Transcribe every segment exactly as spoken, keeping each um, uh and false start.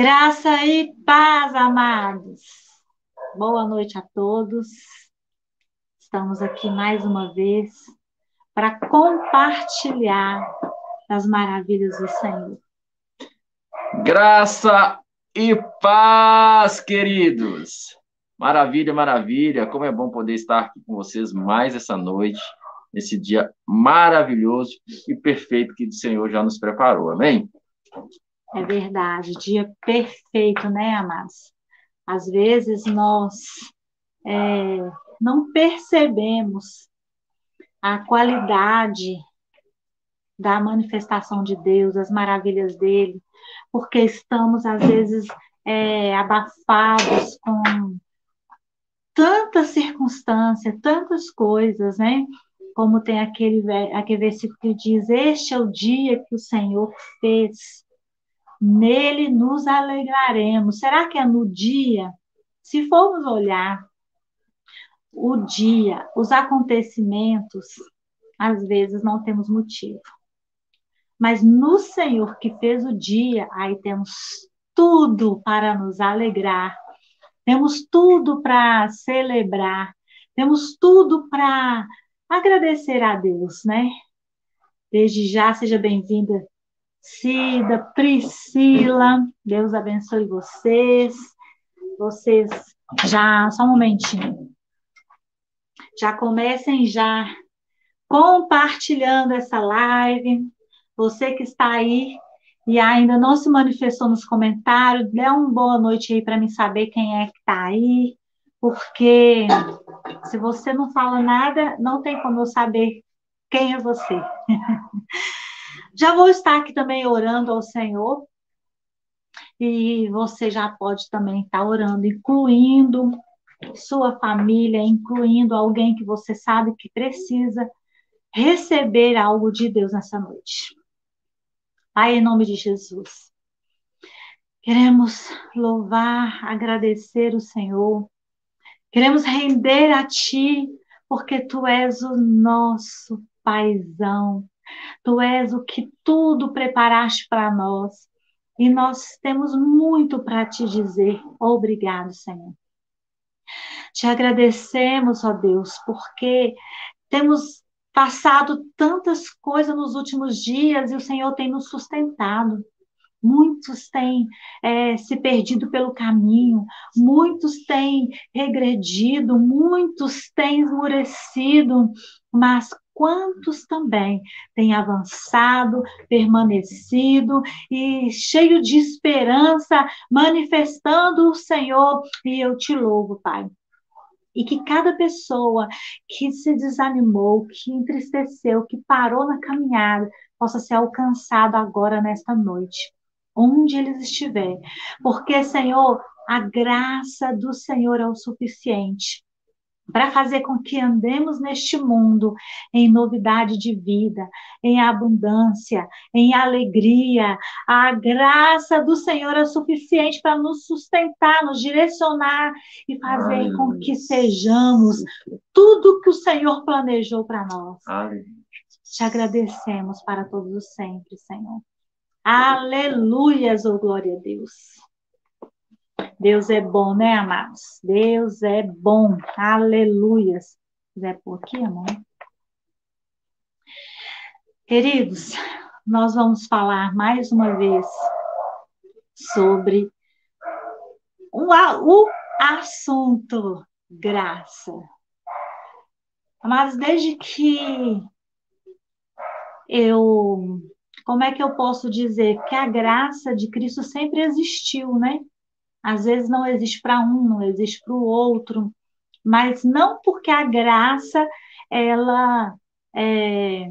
Graça e paz, amados. Boa noite a todos. Estamos aqui mais uma vez para compartilhar as maravilhas do Senhor. Graça e paz, queridos. Maravilha, maravilha. Como é bom poder estar aqui com vocês mais essa noite, nesse dia maravilhoso e perfeito que o Senhor já nos preparou. Amém? É verdade, dia perfeito, né, amados? Às vezes nós é, não percebemos a qualidade da manifestação de Deus, as maravilhas dele, porque estamos, às vezes, é, abafados com tantas circunstâncias, tantas coisas, né? Como tem aquele, aquele versículo que diz: Este é o dia que o Senhor fez, nele nos alegraremos. Será que é no dia? Se formos olhar o dia, os acontecimentos, às vezes não temos motivo. Mas no Senhor que fez o dia, aí temos tudo para nos alegrar, temos tudo para celebrar, temos tudo para agradecer a Deus, né? Desde já, seja bem-vinda, Cida, Priscila, Deus abençoe vocês. Vocês já, só um momentinho, já comecem já compartilhando essa live. Você que está aí e ainda não se manifestou nos comentários, dê uma boa noite aí para mim saber quem é que está aí, porque se você não fala nada, não tem como eu saber quem é você. Já vou estar aqui também orando ao Senhor, e você já pode também estar orando, incluindo sua família, incluindo alguém que você sabe que precisa receber algo de Deus nessa noite. Pai, em nome de Jesus, queremos louvar, agradecer o Senhor, queremos render a Ti, porque Tu és o nosso Paizão, Tu és o que tudo preparaste para nós, e nós temos muito para Te dizer. Obrigado, Senhor. Te agradecemos, ó Deus, porque temos passado tantas coisas nos últimos dias e o Senhor tem nos sustentado. Muitos têm é, se perdido pelo caminho, muitos têm regredido, muitos têm esmurecido, mas quantos também têm avançado, permanecido e cheio de esperança, manifestando o Senhor, e eu te louvo, Pai. E que cada pessoa que se desanimou, que entristeceu, que parou na caminhada, possa ser alcançado agora nesta noite, onde eles estiverem. Porque, Senhor, a graça do Senhor é o suficiente para fazer com que andemos neste mundo em novidade de vida, em abundância, em alegria. A graça do Senhor é suficiente para nos sustentar, nos direcionar e fazer Aleluia. Com que sejamos tudo que o Senhor planejou para nós. Aleluia. Te agradecemos para todos os sempre, Senhor. Aleluias, oh glória a Deus. Deus é bom, né, amados? Deus é bom. Aleluias. Quiser pôr aqui, amor? Queridos, nós vamos falar mais uma vez sobre o, o assunto graça. Mas desde que eu... Como é que eu posso dizer? Que a graça de Cristo sempre existiu, né? Às vezes não existe para um, não existe para o outro, mas não porque a graça, ela é,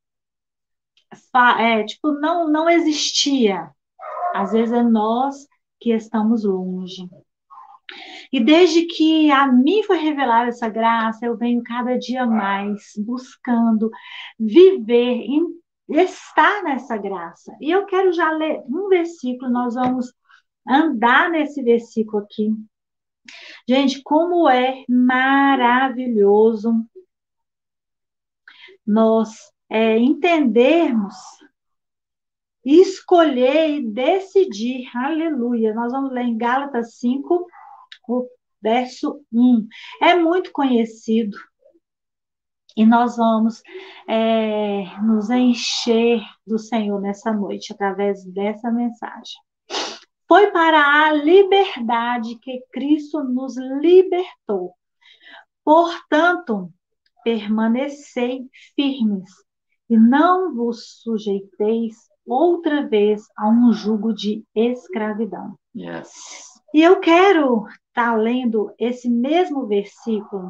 é, tipo, não, não existia. Às vezes é nós que estamos longe. E desde que a mim foi revelada essa graça, eu venho cada dia mais buscando viver, estar nessa graça. E eu quero já ler um versículo, nós vamos andar nesse versículo aqui. Gente, como é maravilhoso nós é, entendermos escolher e decidir. Aleluia. Nós vamos ler em Gálatas cinco, o verso um. É muito conhecido. E nós vamos é, nos encher do Senhor nessa noite, através dessa mensagem. Foi para a liberdade que Cristo nos libertou. Portanto, permanecei firmes e não vos sujeiteis outra vez a um jugo de escravidão. Yes. E eu quero estar lendo esse mesmo versículo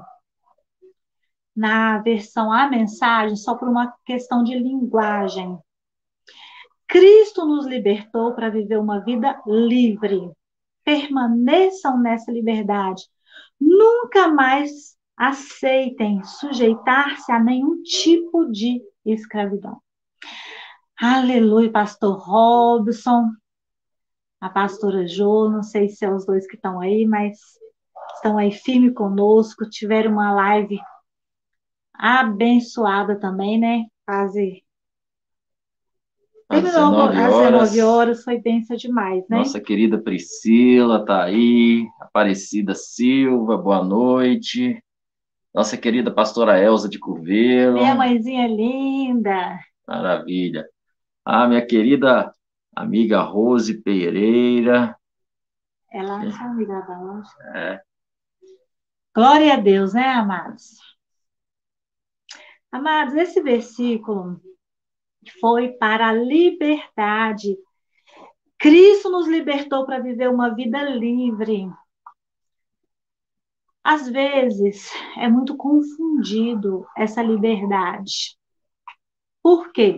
na versão A Mensagem, só por uma questão de linguagem. Cristo nos libertou para viver uma vida livre. Permaneçam nessa liberdade. Nunca mais aceitem sujeitar-se a nenhum tipo de escravidão. Aleluia, pastor Robson, a pastora Jo, não sei se são os dois que estão aí, mas estão aí firme conosco, tiveram uma live abençoada também, né? Quase. Às dezenove Às dezenove horas foi bênção demais, né? Nossa querida Priscila tá aí, Aparecida Silva, boa noite. Nossa querida pastora Elza de Curvelo. Minha mãezinha linda. Maravilha. Ah, minha querida amiga Rose Pereira. Ela é sua amiga da loja. É. Glória a Deus, né, amados? Amados, esse versículo foi para a liberdade. Cristo nos libertou para viver uma vida livre. Às vezes, é muito confundido essa liberdade. Por quê?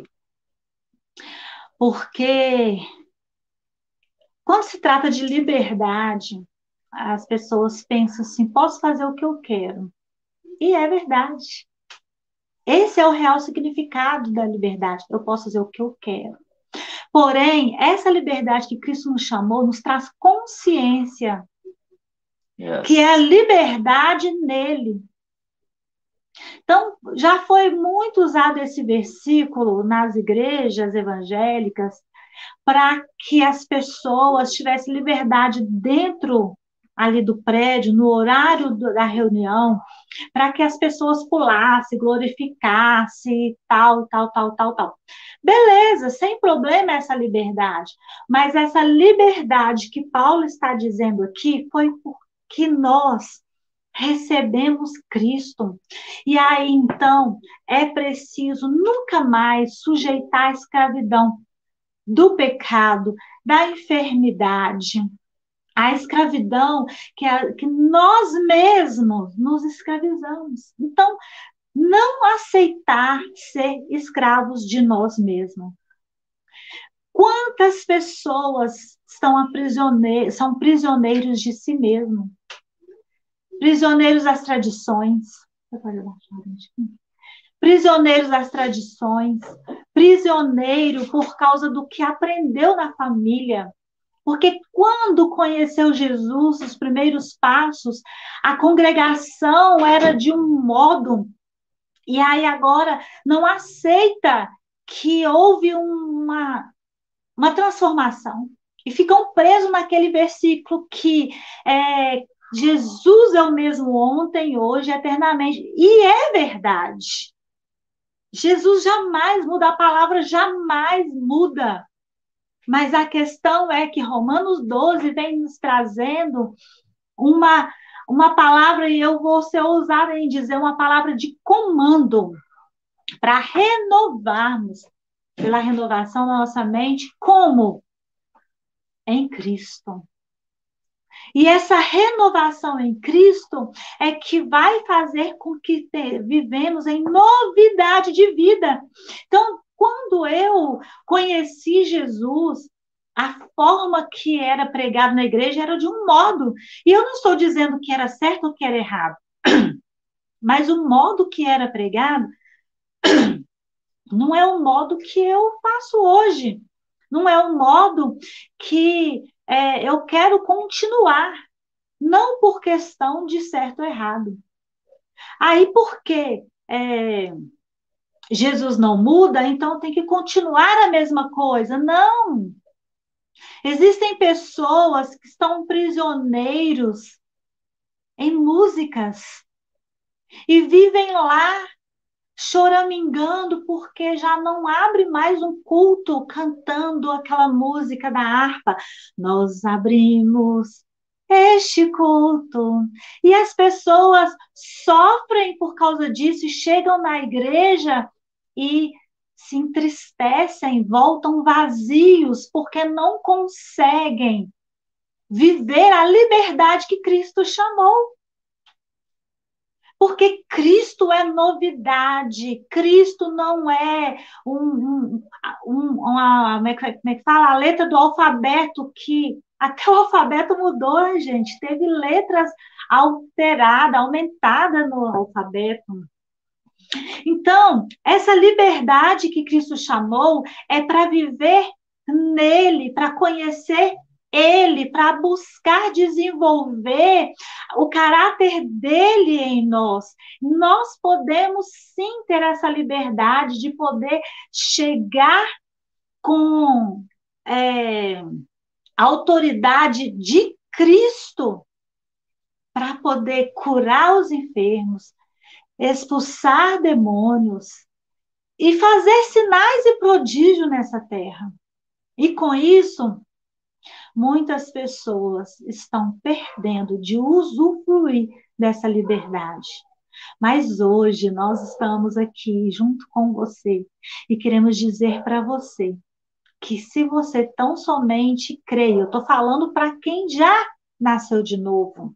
Porque quando se trata de liberdade, as pessoas pensam assim, posso fazer o que eu quero. E é verdade. Esse é o real significado da liberdade. Eu posso fazer o que eu quero. Porém, essa liberdade que Cristo nos chamou nos traz consciência, yes, que é a liberdade nele. Então, já foi muito usado esse versículo nas igrejas evangélicas para que as pessoas tivessem liberdade dentro ali do prédio, no horário do, da reunião, para que as pessoas pulassem, glorificassem, tal, tal, tal, tal, tal. Beleza, sem problema essa liberdade, mas essa liberdade que Paulo está dizendo aqui foi porque nós recebemos Cristo. E aí, então, é preciso nunca mais sujeitar a escravidão do pecado, da enfermidade, a escravidão que, a, que nós mesmos nos escravizamos. Então, não aceitar ser escravos de nós mesmos. Quantas pessoas estão aprisioneiros, são prisioneiros de si mesmos? Prisioneiros das tradições. Prisioneiros das tradições. Prisioneiro por causa do que aprendeu na família. Porque quando conheceu Jesus, os primeiros passos, a congregação era de um modo, e aí agora não aceita que houve uma, uma transformação. E ficam presos naquele versículo que é, Jesus é o mesmo ontem, hoje, eternamente. E é verdade. Jesus jamais muda, a palavra jamais muda. Mas a questão é que Romanos doze vem nos trazendo uma, uma palavra, e eu vou ser ousada em dizer uma palavra de comando, para renovarmos, pela renovação da nossa mente, como? Em Cristo. E essa renovação em Cristo é que vai fazer com que te, vivemos em novidade de vida. Então, quando eu conheci Jesus, a forma que era pregado na igreja era de um modo. E eu não estou dizendo que era certo ou que era errado. Mas o modo que era pregado não é o modo que eu faço hoje. Não é o modo que é, eu quero continuar. Não por questão de certo ou errado. Aí, porque é, Jesus não muda, então tem que continuar a mesma coisa. Não! Existem pessoas que estão prisioneiros em músicas e vivem lá choramingando porque já não abre mais um culto cantando aquela música da harpa. Nós abrimos este culto. E as pessoas sofrem por causa disso e chegam na igreja e se entristecem, voltam vazios porque não conseguem viver a liberdade que Cristo chamou. Porque Cristo é novidade, Cristo não é um, um, um, uma, como é, que, como é que fala? A letra do alfabeto, que até o alfabeto mudou, gente, teve letras alteradas, aumentadas no alfabeto. Então, essa liberdade que Cristo chamou é para viver nele, para conhecer ele, para buscar desenvolver o caráter dele em nós. Nós podemos sim ter essa liberdade de poder chegar com é, a autoridade de Cristo para poder curar os enfermos, expulsar demônios e fazer sinais e prodígios nessa terra. E com isso, muitas pessoas estão perdendo de usufruir dessa liberdade. Mas hoje nós estamos aqui junto com você e queremos dizer para você que se você tão somente crê, eu estou falando para quem já nasceu de novo,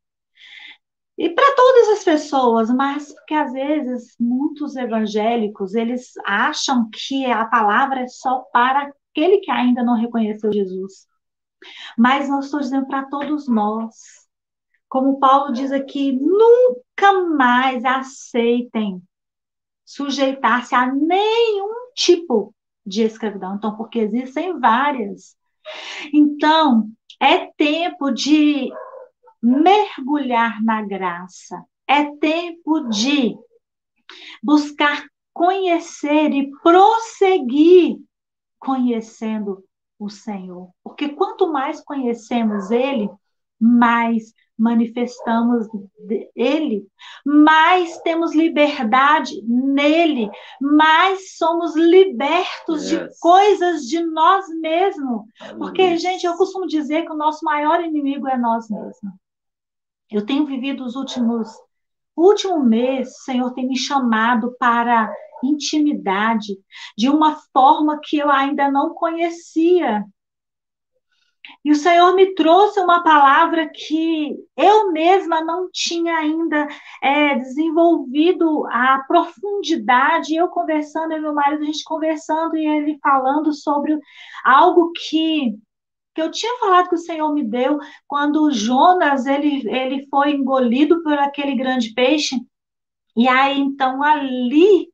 e para todas as pessoas, mas porque às vezes muitos evangélicos, eles acham que a palavra é só para aquele que ainda não reconheceu Jesus. Mas nós estou dizendo para todos nós. Como Paulo diz aqui, nunca mais aceitem sujeitar-se a nenhum tipo de escravidão. Então, porque existem várias. Então, é tempo de mergulhar na graça. É tempo de buscar conhecer e prosseguir conhecendo o Senhor. Porque quanto mais conhecemos Ele, mais manifestamos Ele, mais temos liberdade nele, mais somos libertos yes. de coisas de nós mesmos. Porque, yes. gente, eu costumo dizer que o nosso maior inimigo é nós mesmos. Eu tenho vivido os últimos, o último mês, o Senhor tem me chamado para intimidade, de uma forma que eu ainda não conhecia. E o Senhor me trouxe uma palavra que eu mesma não tinha ainda é, desenvolvido a profundidade. Eu conversando, eu e meu marido, a gente conversando e ele falando sobre algo que, que eu tinha falado que o Senhor me deu quando Jonas ele, ele foi engolido por aquele grande peixe. E aí, então, ali,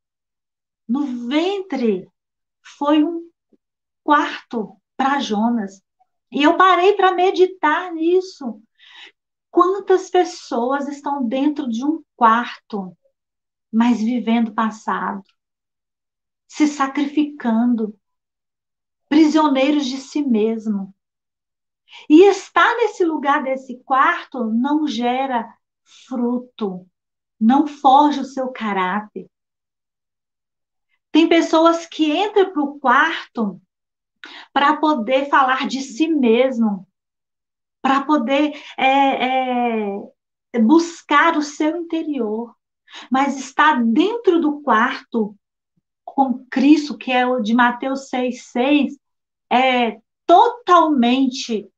no ventre, foi um quarto para Jonas. E eu parei para meditar nisso. Quantas pessoas estão dentro de um quarto, mas vivendo passado, se sacrificando, prisioneiros de si mesmo. E estar nesse lugar desse quarto não gera fruto, não forja o seu caráter. Tem pessoas que entram para o quarto para poder falar de si mesmo, para poder é, é, buscar o seu interior, mas estar dentro do quarto com Cristo, que é o de Mateus seis, seis, é totalmente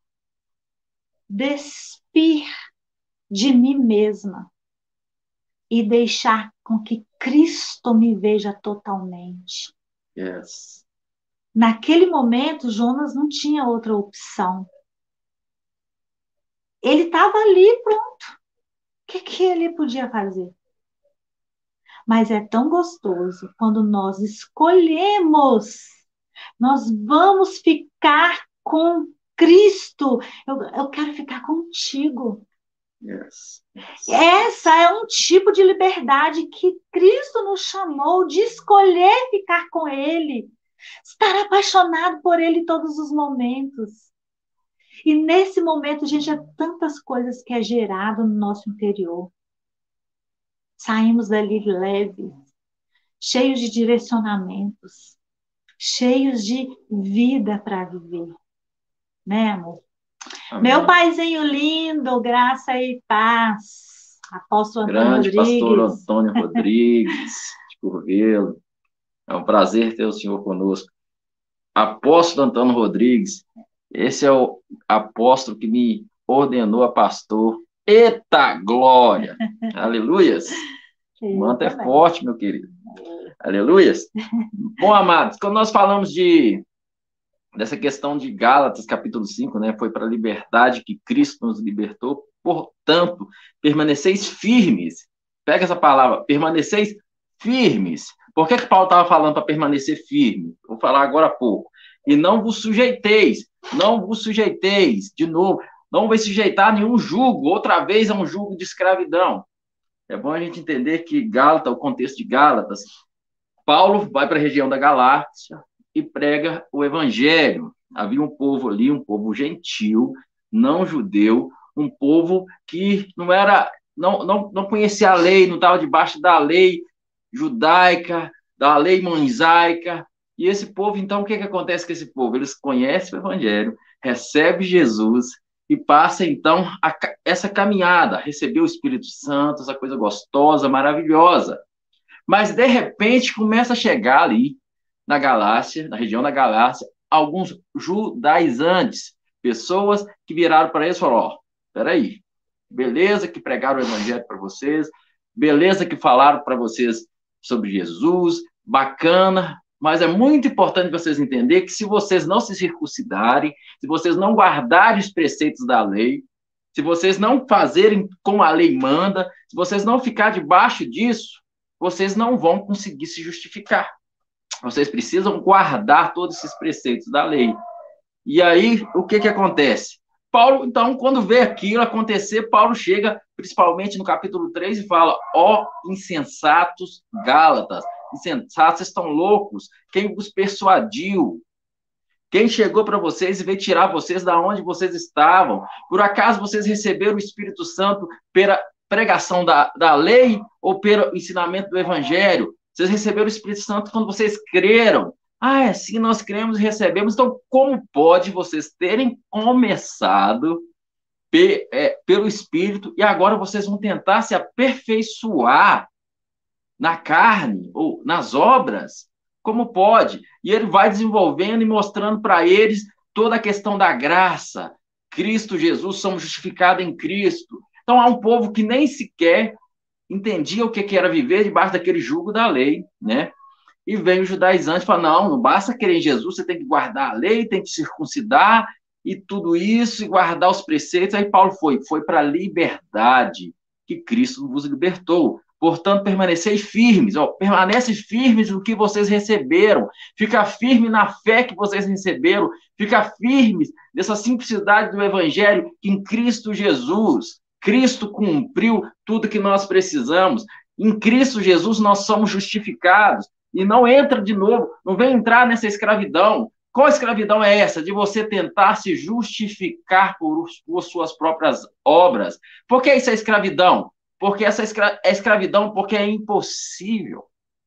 despir de mim mesma e deixar com que Cristo me veja totalmente. Yes. Naquele momento, Jonas não tinha outra opção. Ele estava ali, pronto. O que, que ele podia fazer? Mas é tão gostoso quando nós escolhemos, nós vamos ficar com Cristo. Eu, eu quero ficar contigo. Yes. Essa é um tipo de liberdade que Cristo nos chamou de escolher ficar com Ele, estar apaixonado por Ele em todos os momentos. E nesse momento, gente, há tantas coisas que é gerado no nosso interior. Saímos dali leves, cheios de direcionamentos, cheios de vida para viver, né, amor? Amém. Meu paizinho lindo, graça e paz. Apóstolo Antônio Grande Rodrigues. pastor Antônio Rodrigues, de Curvelo. É um prazer ter o senhor conosco. Apóstolo Antônio Rodrigues, esse é o apóstolo que me ordenou a pastor. Eita glória! Aleluias! O manto é forte, meu querido. Aleluias! Bom, amados, quando nós falamos de dessa questão de Gálatas, capítulo cinco, né, foi para a liberdade que Cristo nos libertou, portanto, permaneceis firmes. Pega essa palavra, permaneceis firmes. Por que que Paulo estava falando para permanecer firme? Vou falar agora há pouco. E não vos sujeiteis, não vos sujeiteis, de novo, não vai sujeitar a nenhum jugo, outra vez a um jugo de escravidão. É bom a gente entender que Gálatas, o contexto de Gálatas, Paulo vai para a região da Galácia e prega o evangelho. Havia um povo ali, um povo gentil, não judeu, um povo que não era, não, não, não conhecia a lei, não estava debaixo da lei judaica, da lei mosaica. E esse povo, então, o que, que acontece com esse povo? Eles conhecem o evangelho, recebem Jesus e passa, então, a, essa caminhada, receber o Espírito Santo, essa coisa gostosa, maravilhosa. Mas, de repente, começa a chegar ali, na Galácia, na região da Galácia, alguns judaizantes, pessoas que viraram para eles e falaram, ó, peraí, beleza que pregaram o evangelho para vocês, beleza que falaram para vocês sobre Jesus, bacana, mas é muito importante vocês entenderem que se vocês não se circuncidarem, se vocês não guardarem os preceitos da lei, se vocês não fazerem como a lei manda, se vocês não ficarem debaixo disso, vocês não vão conseguir se justificar. Vocês precisam guardar todos esses preceitos da lei. E aí, o que que acontece? Paulo, então, quando vê aquilo acontecer, Paulo chega, principalmente no capítulo três, e fala, ó insensatos Gálatas, insensatos, vocês estão loucos, quem vos persuadiu? Quem chegou para vocês e veio tirar vocês da onde vocês estavam? Por acaso vocês receberam o Espírito Santo pela pregação da, da lei ou pelo ensinamento do Evangelho? Vocês receberam o Espírito Santo quando vocês creram. Ah, é sim, nós cremos e recebemos. Então, como pode vocês terem começado pe, é, pelo Espírito e agora vocês vão tentar se aperfeiçoar na carne ou nas obras? Como pode? E ele vai desenvolvendo e mostrando para eles toda a questão da graça. Cristo Jesus, somos justificados em Cristo. Então, há um povo que nem sequer entendia o que era viver debaixo daquele jugo da lei, né? E vem os judaizantes e fala, não, não basta crer em Jesus, você tem que guardar a lei, tem que circuncidar e tudo isso, e guardar os preceitos. Aí Paulo foi, foi para a liberdade que Cristo vos libertou. Portanto, permaneceis firmes, ó, permanece firmes no que vocês receberam, fica firme na fé que vocês receberam, fica firmes nessa simplicidade do evangelho que em Cristo Jesus, Cristo cumpriu tudo que nós precisamos, em Cristo Jesus nós somos justificados, e não entra de novo, não vem entrar nessa escravidão. Qual escravidão é essa? De você tentar se justificar por, por suas próprias obras. Por que isso é escravidão? Porque essa escra é escravidão porque é impossível.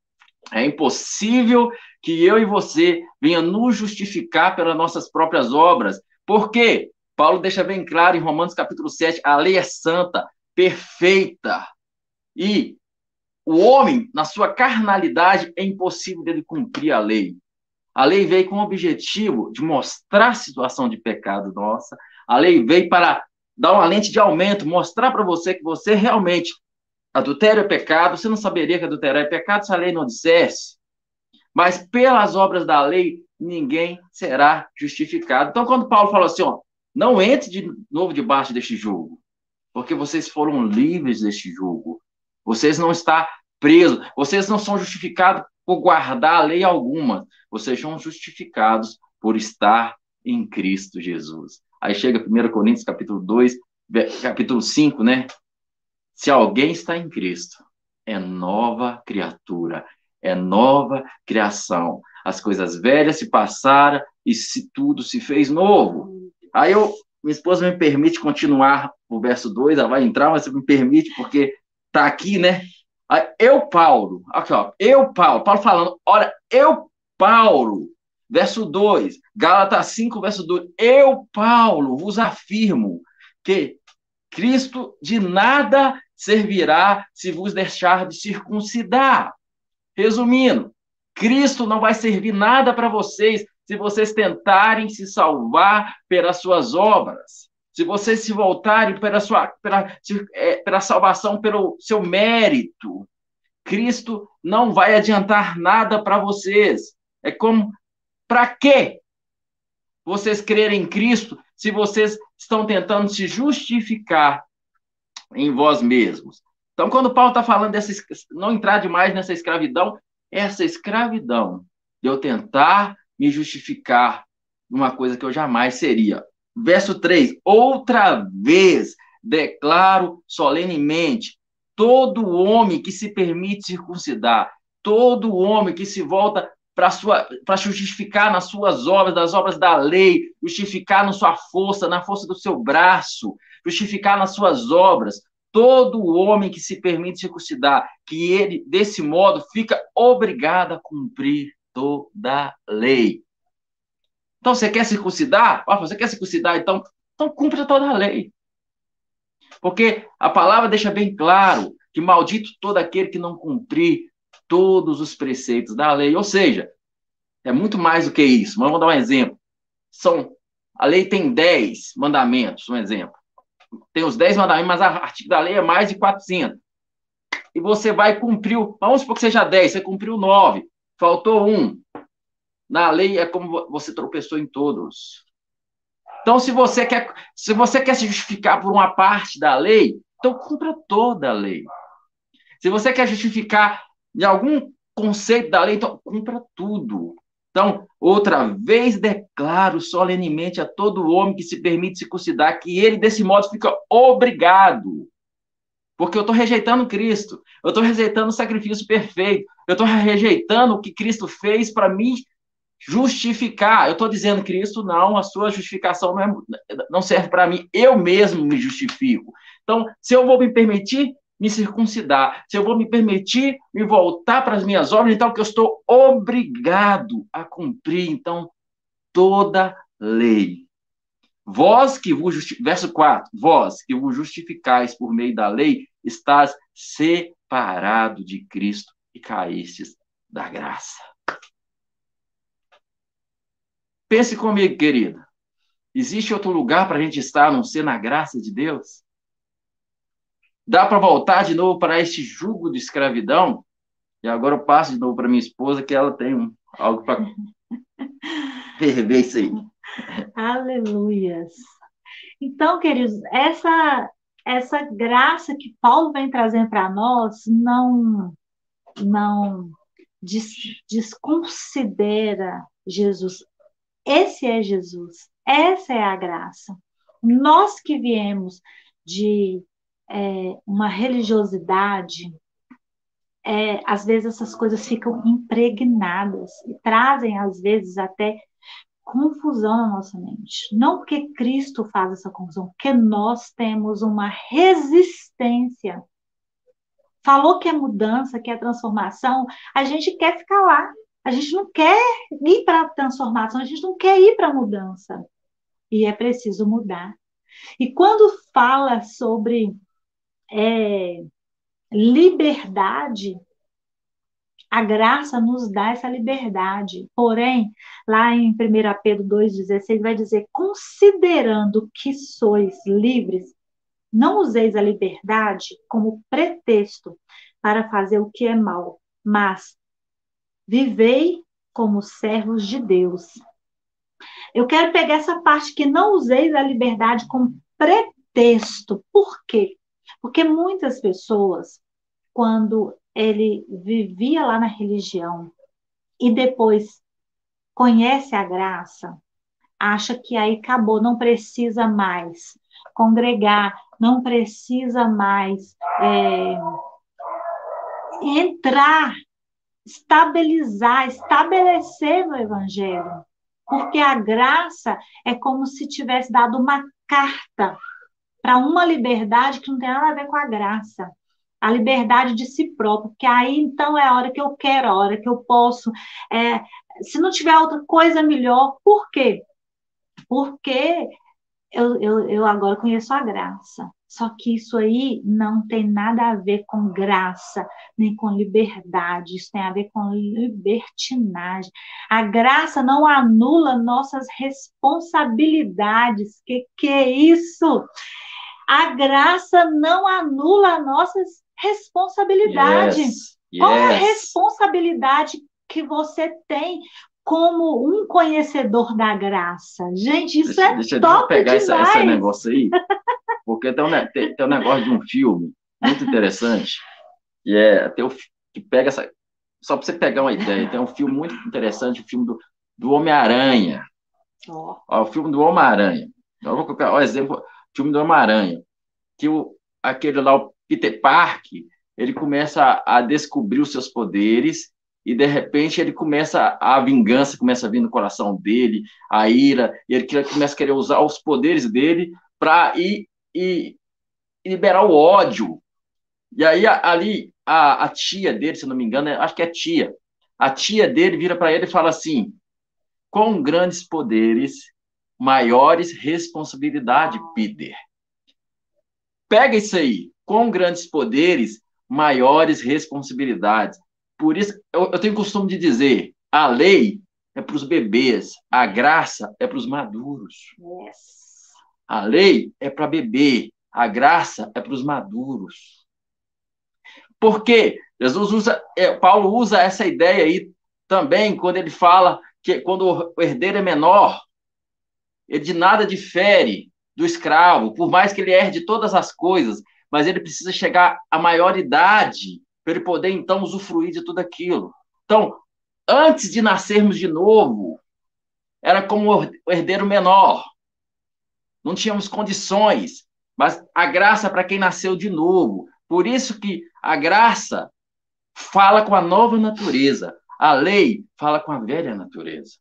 É impossível que eu e você venha nos justificar pelas nossas próprias obras. Por quê? Paulo deixa bem claro em Romanos capítulo sete, a lei é santa, perfeita. E o homem, na sua carnalidade, é impossível dele cumprir a lei. A lei veio com o objetivo de mostrar a situação de pecado nossa. A lei veio para dar uma lente de aumento, mostrar para você que você realmente, adultério é pecado, você não saberia que adultério é pecado se a lei não dissesse. Mas pelas obras da lei, ninguém será justificado. Então, quando Paulo fala assim, ó, não entre de novo debaixo deste jugo, porque vocês foram livres deste jugo. Vocês não estão presos, vocês não são justificados por guardar a lei alguma, vocês são justificados por estar em Cristo Jesus. Aí chega primeira Coríntios capítulo dois, capítulo cinco, né? Se alguém está em Cristo, é nova criatura, é nova criação. As coisas velhas se passaram e se tudo se fez novo. Aí eu, minha esposa me permite continuar o verso dois, ela vai entrar, mas você me permite, porque está aqui, né? Aí, eu, Paulo, aqui, ó, eu, Paulo, Paulo falando, olha, eu, Paulo, verso dois, Gálatas cinco, verso dois, eu, Paulo, vos afirmo que Cristo de nada servirá se vos deixar de circuncidar. Resumindo, Cristo não vai servir nada para vocês se vocês tentarem se salvar pelas suas obras. Se vocês se voltarem pela, sua, pela, é, pela salvação pelo seu mérito, Cristo não vai adiantar nada para vocês. É como, para quê vocês crerem em Cristo se vocês estão tentando se justificar em vós mesmos? Então, quando Paulo está falando dessa, não entrar demais nessa escravidão, essa escravidão de eu tentar me justificar numa coisa que eu jamais seria. Verso três, outra vez declaro solenemente, todo homem que se permite circuncidar, todo homem que se volta para justificar nas suas obras, das obras da lei, justificar na sua força, na força do seu braço, justificar nas suas obras, todo homem que se permite circuncidar, que ele, desse modo, fica obrigado a cumprir toda a lei. Então, você quer circuncidar? Ah, você quer circuncidar? Então, então cumpra toda a lei. Porque a palavra deixa bem claro que maldito todo aquele que não cumprir todos os preceitos da lei. Ou seja, é muito mais do que isso. Mas vamos dar um exemplo. São, a lei tem dez mandamentos, um exemplo. Tem os dez mandamentos, mas o artigo da lei é mais de quatrocentos. E você vai cumprir, vamos supor que seja dez, você cumpriu nove, faltou um. Na lei é como você tropeçou em todos. Então, se você quer, se você quer se justificar por uma parte da lei, então cumpra toda a lei. Se você quer justificar em algum conceito da lei, então cumpra tudo. Então, outra vez declaro solenemente a todo homem que se permite circuncidar que ele, desse modo, fica obrigado. Porque eu estou rejeitando Cristo. Eu estou rejeitando o sacrifício perfeito. Eu estou rejeitando o que Cristo fez para me justificar. Eu estou dizendo, Cristo, não, a sua justificação não, é, não serve para mim. Eu mesmo me justifico. Então, se eu vou me permitir me circuncidar, se eu vou me permitir me voltar para as minhas obras, então que eu estou obrigado a cumprir, então, toda lei. Vós que vos justi... Verso quatro, vós que vos justificais por meio da lei, estás separado de Cristo e caístes da graça. Pense comigo, querido. Existe outro lugar para a gente estar, a não ser na graça de Deus? Dá para voltar de novo para este jugo de escravidão? E agora eu passo de novo para minha esposa, que ela tem um, algo para rever isso aí. Aleluias. Então, queridos, essa, essa graça que Paulo vem trazendo para nós não, não des, desconsidera Jesus. Esse é Jesus. Essa é a graça. Nós que viemos de é, uma religiosidade, é, às vezes essas coisas ficam impregnadas e trazem, às vezes, até confusão na nossa mente. Não porque Cristo faz essa confusão, porque nós temos uma resistência. Falou que é mudança, que é transformação, a gente quer ficar lá. A gente não quer ir para a transformação, a gente não quer ir para a mudança. E é preciso mudar. E quando fala sobre é, liberdade, a graça nos dá essa liberdade. Porém, lá em primeira Pedro dois, dezesseis, vai dizer, considerando que sois livres, não useis a liberdade como pretexto para fazer o que é mal, mas vivei como servos de Deus. Eu quero pegar essa parte que não useis a liberdade como pretexto. Por quê? Porque muitas pessoas, quando ele vivia lá na religião e depois conhece a graça, acha que aí acabou, não precisa mais. congregar, não precisa mais é, entrar, estabilizar, estabelecer no Evangelho. Porque a graça é como se tivesse dado uma carta para uma liberdade que não tem nada a ver com a graça. A liberdade de si próprio, porque aí então é a hora que eu quero, a hora que eu posso. É, se não tiver outra coisa melhor, por quê? Porque eu, eu, eu agora conheço a graça. Só que isso aí não tem nada a ver com graça, nem com liberdade. Isso tem a ver com libertinagem. A graça não anula nossas responsabilidades. Que que é isso? A graça não anula nossas responsabilidades. Yes, Qual é a yes. responsabilidade que você tem como um conhecedor da graça? Gente, isso Deixa, é deixa, deixa eu top pegar esse, demais. esse negócio aí, porque tem um, ne- tem, tem um negócio de um filme muito interessante, que é até o fi- que pega essa. Só para você pegar uma ideia, tem um filme muito interessante, o filme do, do Homem-Aranha. Ó, Ó, o filme do Homem-Aranha. Então, eu vou colocar o exemplo, o filme do Homem-Aranha, que o, aquele lá, o Peter Parker, ele começa a, a descobrir os seus poderes e, de repente, ele começa, a vingança começa a vir no coração dele, a ira, e ele que- começa a querer usar os poderes dele para ir e, e liberar o ódio. E aí, a- ali, a, a tia dele, se não me engano, é- acho que é tia, a tia dele vira para ele e fala assim: com grandes poderes, maiores responsabilidade, Peter. Pega isso aí. Com grandes poderes, maiores responsabilidades. Por isso, eu, eu tenho o costume de dizer: a lei é para os bebês, a graça é para os maduros. yes. A lei é para bebê, a graça é para os maduros. Porque Jesus usa, é, Paulo usa essa ideia aí também quando ele fala que quando o herdeiro é menor, ele de nada difere do escravo, por mais que ele herde todas as coisas, mas ele precisa chegar à maioridade para ele poder então usufruir de tudo aquilo. Então, antes de nascermos de novo, era como o herdeiro menor. Não tínhamos condições, mas a graça para quem nasceu de novo. Por isso que a graça fala com a nova natureza. A lei fala com a velha natureza.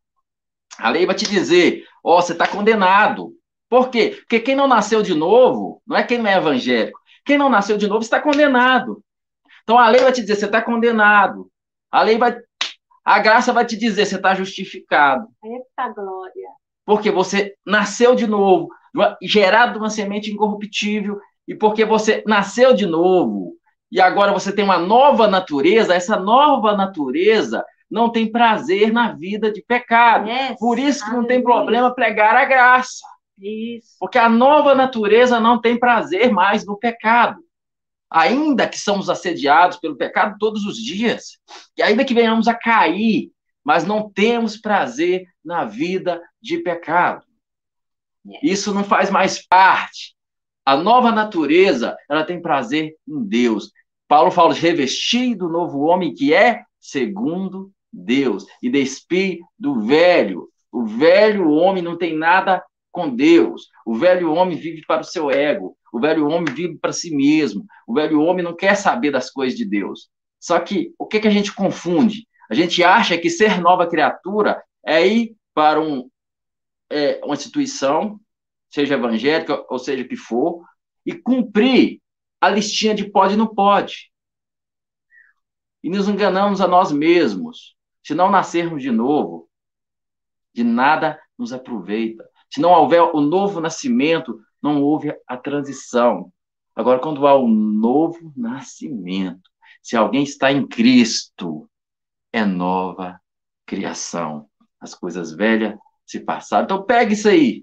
A lei vai te dizer: ó, oh, você está condenado. Por quê? Porque quem não nasceu de novo, não é quem não é evangélico. Quem não nasceu de novo está condenado. Então a lei vai te dizer: você está condenado. A lei vai, a graça vai te dizer: você está justificado. Eita glória. Porque você nasceu de novo, gerado de uma semente incorruptível, e porque você nasceu de novo, e agora você tem uma nova natureza, essa nova natureza não tem prazer na vida de pecado. Yes, por isso que aleluia. Não tem problema pregar a graça. Isso. Porque a nova natureza não tem prazer mais no pecado. Ainda que somos assediados pelo pecado todos os dias, e ainda que venhamos a cair, mas não temos prazer na vida de pecado. Yes. Isso não faz mais parte. A nova natureza, ela tem prazer em Deus. Paulo fala: revestir do novo homem que é segundo Deus, e despir do velho. O velho homem não tem nada com Deus. O velho homem vive para o seu ego. O velho homem vive para si mesmo. O velho homem não quer saber das coisas de Deus. Só que o que, que a gente confunde? A gente acha que ser nova criatura é ir para um, é, uma instituição, seja evangélica ou seja o que for, e cumprir a listinha de pode e não pode. E nos enganamos a nós mesmos. Se não nascermos de novo, de nada nos aproveita. Se não houver o novo nascimento, não houve a transição. Agora, quando há o novo nascimento, se alguém está em Cristo, é nova criação. As coisas velhas se passaram. Então, pegue isso aí.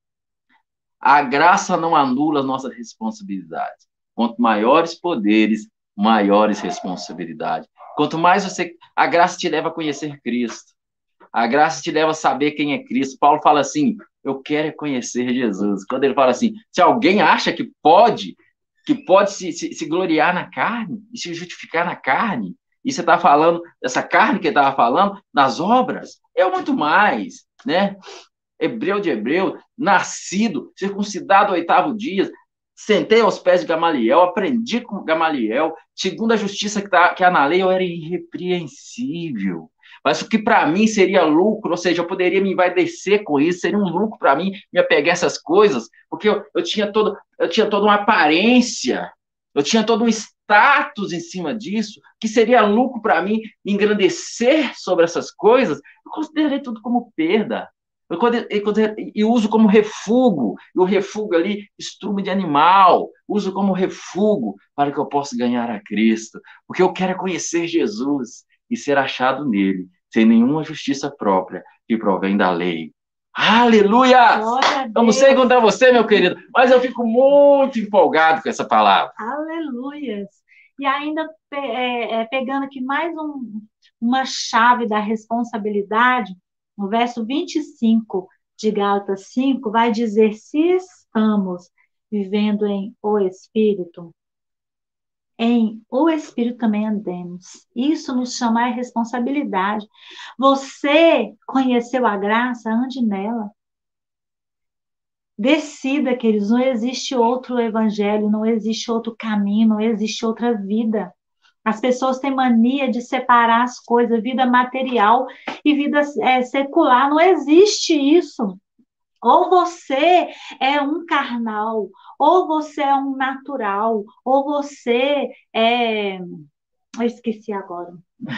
A graça não anula as nossas responsabilidades. Quanto maiores poderes, maiores responsabilidades. Quanto mais você... A graça te leva a conhecer Cristo. A graça te leva a saber quem é Cristo. Paulo fala assim: eu quero conhecer Jesus. Quando ele fala assim, se alguém acha que pode, que pode se, se, se gloriar na carne, e se justificar na carne, e você está falando dessa carne que ele estava falando, nas obras, é muito mais, né? hebreu de hebreu, nascido, circuncidado ao oitavo dia, sentei aos pés de Gamaliel, aprendi com Gamaliel, segundo a justiça que, tá, que há na lei, eu era irrepreensível. Mas o que para mim seria lucro, ou seja, eu poderia me envaidecer com isso, seria um lucro para mim me apegar a essas coisas, porque eu, eu, tinha todo, eu tinha toda uma aparência, eu tinha todo um status em cima disso, que seria lucro para mim me engrandecer sobre essas coisas, eu considerei tudo como perda. Eu, quando, eu, quando, eu uso como refúgio, e o refúgio ali, estrume de animal, uso como refúgio para que eu possa ganhar a Cristo, porque eu quero conhecer Jesus e ser achado nele, sem nenhuma justiça própria que provém da lei. Aleluia! Eu não sei contar você, meu querido, mas eu fico muito empolgado com essa palavra. Aleluias! E ainda é, é, pegando aqui mais um, uma chave da responsabilidade, no verso vinte e cinco de Gálatas cinco, vai dizer: se estamos vivendo em o Espírito, em o Espírito também andemos. Isso nos chama a responsabilidade. Você conheceu a graça, ande nela. Decida, queridos, não existe outro evangelho, não existe outro caminho, não existe outra vida. As pessoas têm mania de separar as coisas, vida material e vida é, secular. Não existe isso. Ou você é um carnal, ou você é um natural, ou você é... Eu esqueci agora.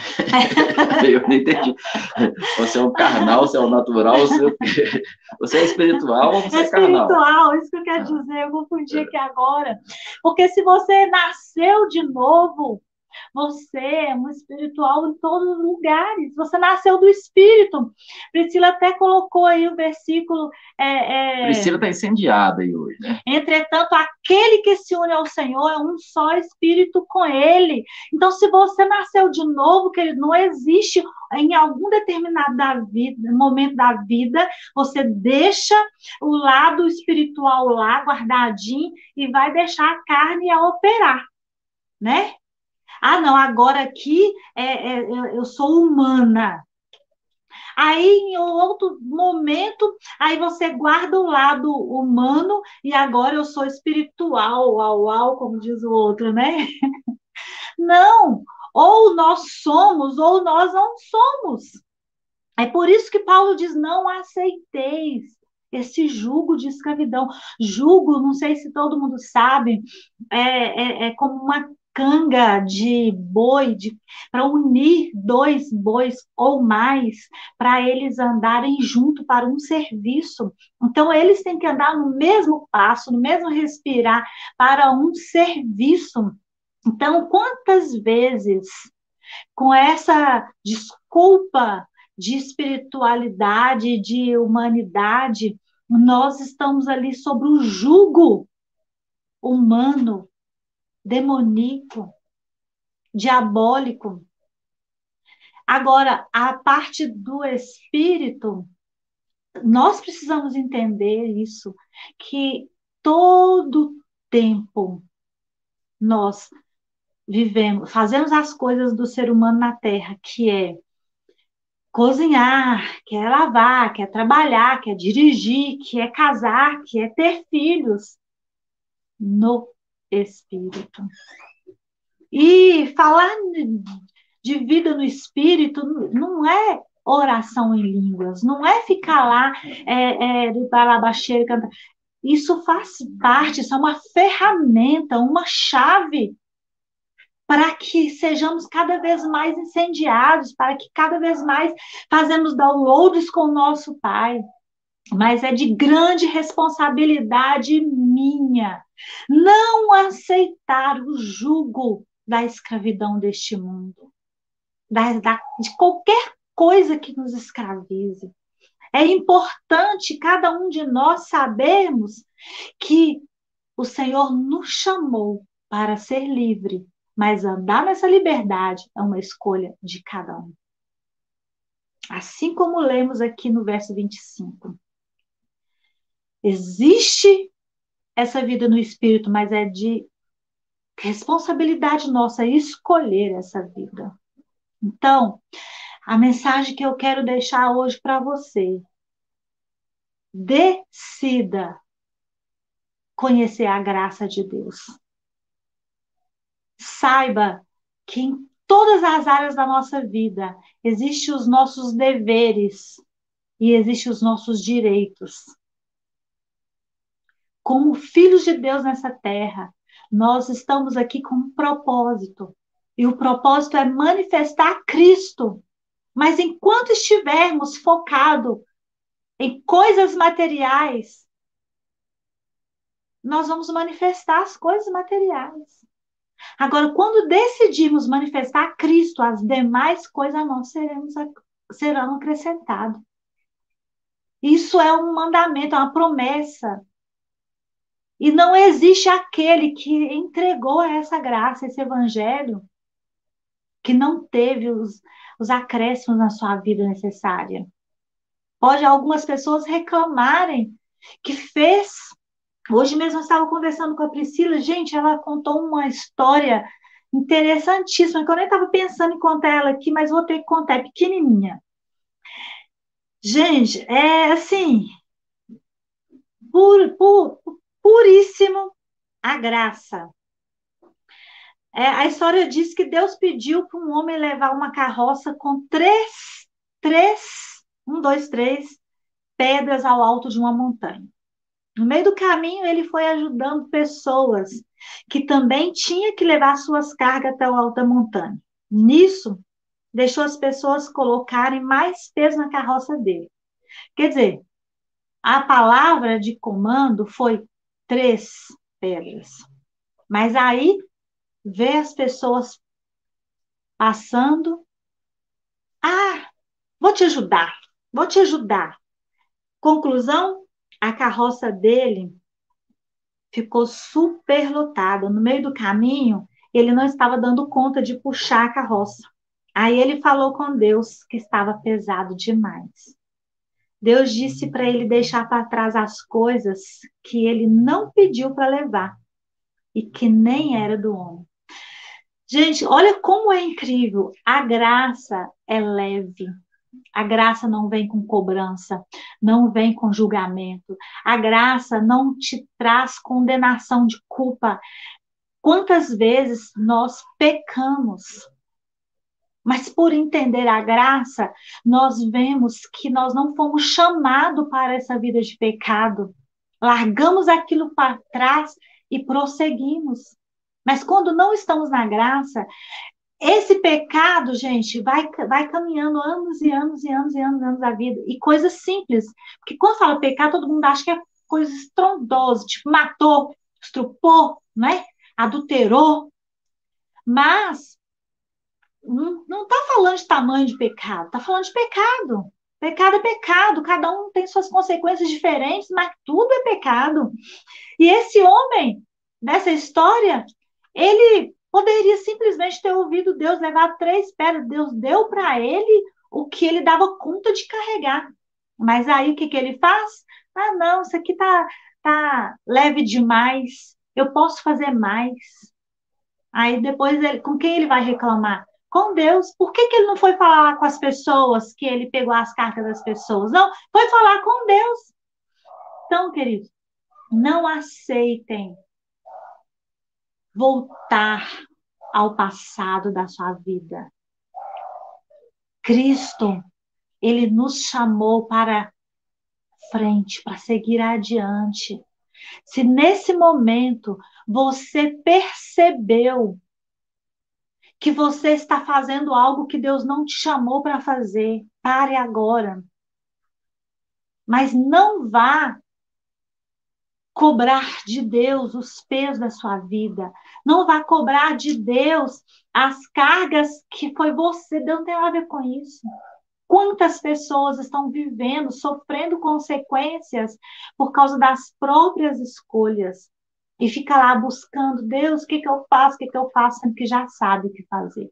Eu não entendi. Você é um carnal, você é um natural, você, você é espiritual ou você é, é carnal? Espiritual, isso que eu quero dizer, eu confundi aqui agora. Porque se você nasceu de novo, você é um espiritual em todos os lugares. Você nasceu do Espírito. Priscila até colocou aí o versículo. É, é... Priscila está incendiada aí hoje, né? Entretanto, aquele que se une ao Senhor é um só Espírito com Ele. Então, se você nasceu de novo, que não existe em algum determinado da vida, momento da vida, você deixa o lado espiritual lá guardadinho e vai deixar a carne a operar, né? Ah, não, agora aqui é, é, eu sou humana. Aí, em outro momento, aí você guarda o lado humano e agora eu sou espiritual, uau, uau, como diz o outro, né? Não, ou nós somos ou nós não somos. É por isso que Paulo diz: não aceiteis esse jugo de escravidão. Jugo, não sei se todo mundo sabe, é, é, é como uma canga de boi, de, para unir dois bois ou mais, para eles andarem junto para um serviço. Então, eles têm que andar no mesmo passo, no mesmo respirar, para um serviço. Então, quantas vezes, com essa desculpa de espiritualidade, de humanidade, nós estamos ali sobre o jugo humano, demoníaco, diabólico. Agora, a parte do espírito, nós precisamos entender isso, que todo tempo nós vivemos, fazemos as coisas do ser humano na Terra, que é cozinhar, quer lavar, quer trabalhar, quer dirigir, quer casar, quer ter filhos no Espírito. E falar de vida no Espírito não é oração em línguas, não é ficar lá é, é, de balabaxeira, cantar. Isso faz parte, isso é uma ferramenta, uma chave para que sejamos cada vez mais incendiados, para que cada vez mais fazemos downloads com o nosso Pai. Mas é de grande responsabilidade minha não aceitar o jugo da escravidão deste mundo, da, da, de qualquer coisa que nos escravize. É importante cada um de nós sabermos que o Senhor nos chamou para ser livre, mas andar nessa liberdade é uma escolha de cada um. Assim como lemos aqui no verso vinte e cinco. Existe essa vida no Espírito, mas é de responsabilidade nossa escolher essa vida. Então, a mensagem que eu quero deixar hoje para você decida conhecer a graça de Deus. Saiba que em todas as áreas da nossa vida existem os nossos deveres e existem os nossos direitos. Como filhos de Deus nessa terra, nós estamos aqui com um propósito. E o propósito é manifestar Cristo. Mas enquanto estivermos focados em coisas materiais, nós vamos manifestar as coisas materiais. Agora, quando decidimos manifestar Cristo, as demais coisas a nós seremos, serão acrescentadas. Isso é um mandamento, é uma promessa. E não existe aquele que entregou essa graça, esse evangelho, que não teve os, os acréscimos na sua vida necessária. Pode algumas pessoas reclamarem que fez. Hoje mesmo eu estava conversando com a Priscila, gente, ela contou uma história interessantíssima, que eu nem estava pensando em contar ela aqui, mas vou ter que contar, é pequenininha. Gente, é assim, pur, pur, puríssimo a graça. É, a história diz que Deus pediu para um homem levar uma carroça com três, três, um, dois, três pedras ao alto de uma montanha. No meio do caminho, ele foi ajudando pessoas que também tinham que levar suas cargas até o alto da montanha. Nisso, deixou as pessoas colocarem mais peso na carroça dele. Quer dizer, a palavra de comando foi três pedras. Mas aí, vê as pessoas passando. Ah, vou te ajudar, vou te ajudar. Conclusão, a carroça dele ficou super lotada. No meio do caminho, ele não estava dando conta de puxar a carroça. Aí ele falou com Deus que estava pesado demais. Deus disse para ele deixar para trás as coisas que ele não pediu para levar e que nem era do homem. Gente, olha como é incrível. A graça é leve. A graça não vem com cobrança, não vem com julgamento. A graça não te traz condenação de culpa. Quantas vezes nós pecamos, mas por entender a graça, nós vemos que nós não fomos chamados para essa vida de pecado. Largamos aquilo para trás e prosseguimos. Mas quando não estamos na graça, esse pecado, gente, vai, vai caminhando anos e anos e anos e anos e anos da vida. E coisas simples. Porque quando fala pecado, todo mundo acha que é coisa estrondosa, tipo, matou, estrupou, né? Adulterou. Mas não está falando de tamanho de pecado, está falando de pecado. Pecado é pecado, cada um tem suas consequências diferentes, mas tudo é pecado. E esse homem, nessa história, ele poderia simplesmente ter ouvido Deus levar três pedras. Deus deu para ele o que ele dava conta de carregar. Mas aí o que, que ele faz? Ah, não, isso aqui tá, tá leve demais. Eu posso fazer mais. Aí depois, ele, com quem ele vai reclamar? Com Deus. Por que, que ele não foi falar lá com as pessoas, que ele pegou as cartas das pessoas? Não, foi falar com Deus. Então, queridos, não aceitem voltar ao passado da sua vida. Cristo, ele nos chamou para frente, para seguir adiante. Se nesse momento você percebeu que você está fazendo algo que Deus não te chamou para fazer, pare agora. Mas não vá cobrar de Deus os pesos da sua vida. Não vá cobrar de Deus as cargas que foi você. Deus não tem nada a ver com isso. Quantas pessoas estão vivendo, sofrendo consequências por causa das próprias escolhas? E fica lá buscando, Deus, o que, que eu faço, o que, que eu faço, sendo que já sabe o que fazer.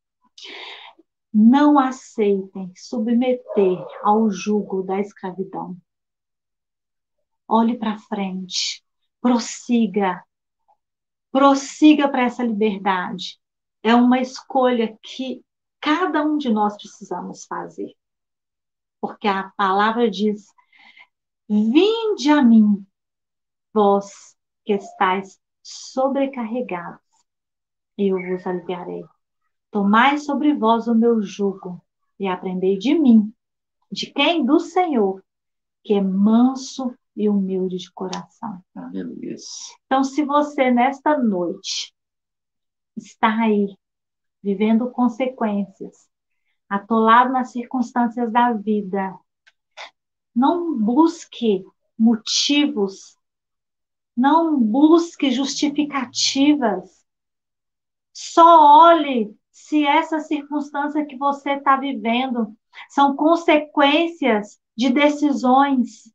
Não aceitem submeter ao jugo da escravidão. Olhe para frente, prossiga, prossiga para essa liberdade. É uma escolha que cada um de nós precisamos fazer. Porque a palavra diz Vinde a mim, vós que estáis sobrecarregados, e eu vos aliviarei. Tomai sobre vós o meu jugo e aprendei de mim. De quem? Do Senhor, que é manso e humilde de coração. Aleluia. Então, se você nesta noite está aí vivendo consequências, atolado nas circunstâncias da vida, não busque motivos, não busque justificativas. Só olhe se essa circunstância que você está vivendo são consequências de decisões.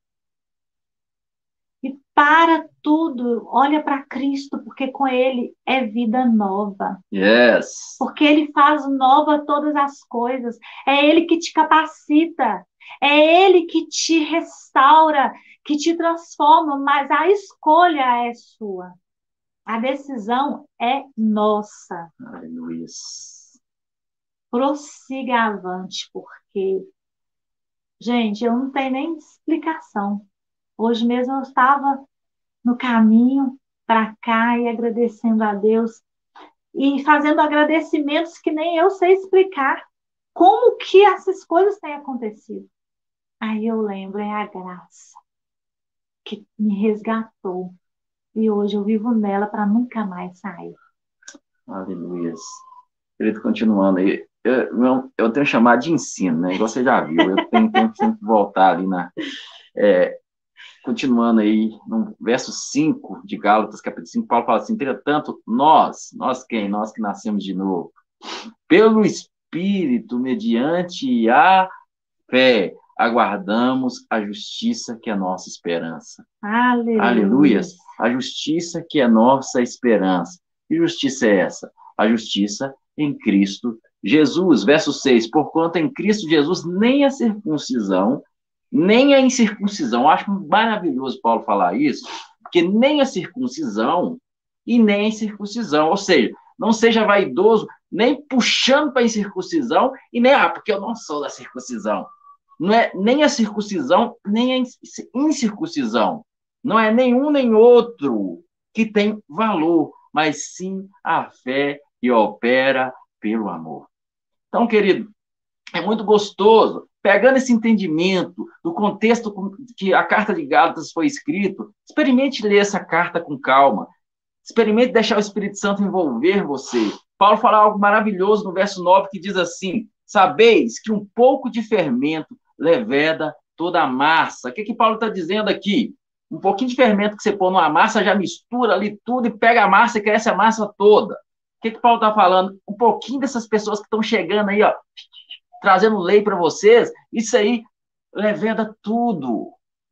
E para tudo, olha para Cristo, porque com Ele é vida nova. Yes. Porque Ele faz nova todas as coisas. É Ele que te capacita. É Ele que te restaura, que te transforma. Mas a escolha é sua. A decisão é nossa. Aleluia. Prossiga avante, porque, gente, eu não tenho nem explicação. Hoje mesmo eu estava no caminho para cá e agradecendo a Deus e fazendo agradecimentos que nem eu sei explicar como que essas coisas têm acontecido. Aí eu lembro, é a graça que me resgatou e hoje eu vivo nela para nunca mais sair. Aleluia. Querido, continuando aí, eu, eu tenho chamado de ensino, né? Igual você já viu, eu tenho, tenho que sempre voltar ali na... É, continuando aí, no verso cinco de Gálatas, capítulo cinco, Paulo fala assim: entretanto, nós, nós quem? Nós que nascemos de novo, pelo Espírito, mediante a fé, aguardamos a justiça que é a nossa esperança. Aleluia. Aleluia. A justiça que é nossa esperança. Que justiça é essa? A justiça em Cristo Jesus. Verso seis, porquanto em Cristo Jesus nem a circuncisão, nem a incircuncisão. Eu acho maravilhoso Paulo falar isso, porque nem a circuncisão e nem a incircuncisão. Ou seja, não seja vaidoso, nem puxando para a incircuncisão, e nem, ah, porque eu não sou da circuncisão. Não é nem a circuncisão, nem a incircuncisão. Não é nenhum nem outro que tem valor, mas sim a fé que opera pelo amor. Então, querido, é muito gostoso, pegando esse entendimento do contexto que a carta de Gálatas foi escrita, experimente ler essa carta com calma, experimente deixar o Espírito Santo envolver você. Paulo fala algo maravilhoso no verso nove, que diz assim: sabeis que um pouco de fermento leveda toda a massa. O que, que Paulo está dizendo aqui? Um pouquinho de fermento que você põe numa massa, já mistura ali tudo e pega a massa e cresce a massa toda. O que, que Paulo está falando? Um pouquinho dessas pessoas que estão chegando aí, ó, trazendo lei para vocês, isso aí leveda tudo.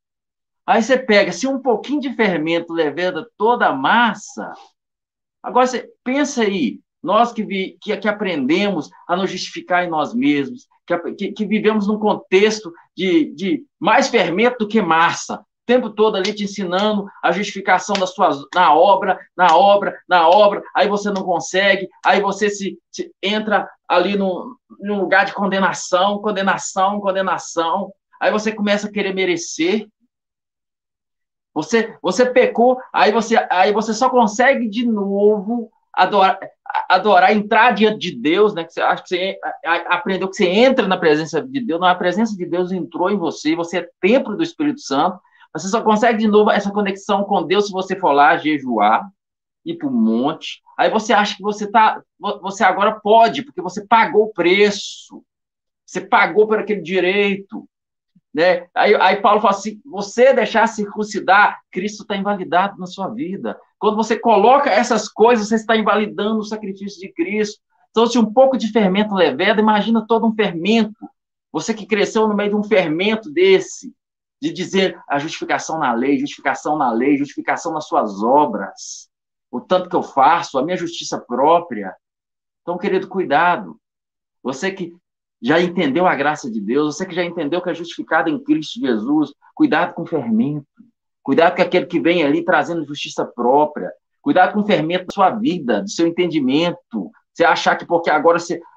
Aí você pega, se um pouquinho de fermento leveda toda a massa, agora você pensa aí, nós que, vi, que, que aprendemos a nos justificar em nós mesmos, que, que, que vivemos num contexto de, de mais fermento do que massa, o tempo todo ali te ensinando a justificação da sua, na obra, na obra, na obra, aí você não consegue, aí você se, se entra ali no, num lugar de condenação, condenação, condenação, aí você começa a querer merecer. Você, você pecou, aí você, aí você só consegue de novo adorar, adorar, entrar diante de Deus, né? Que você acha que você aprendeu que você entra na presença de Deus, não, a presença de Deus entrou em você, você é templo do Espírito Santo, você só consegue de novo essa conexão com Deus se você for lá jejuar, ir para o monte, aí você acha que você, tá, você agora pode, porque você pagou o preço, você pagou por aquele direito, né? Aí, aí Paulo fala assim, você deixar circuncidar, Cristo está invalidado na sua vida. Quando você coloca essas coisas, você está invalidando o sacrifício de Cristo. Então, se um pouco de fermento leveda, imagina todo um fermento. Você que cresceu no meio de um fermento desse, de dizer a justificação na lei, justificação na lei, justificação nas suas obras, o tanto que eu faço, a minha justiça própria. Então, querido, cuidado. Você que já entendeu a graça de Deus, você que já entendeu que é justificado em Cristo Jesus, cuidado com o fermento, cuidado com aquele que vem ali trazendo justiça própria, cuidado com o fermento da sua vida, do seu entendimento, você achar que porque agora você,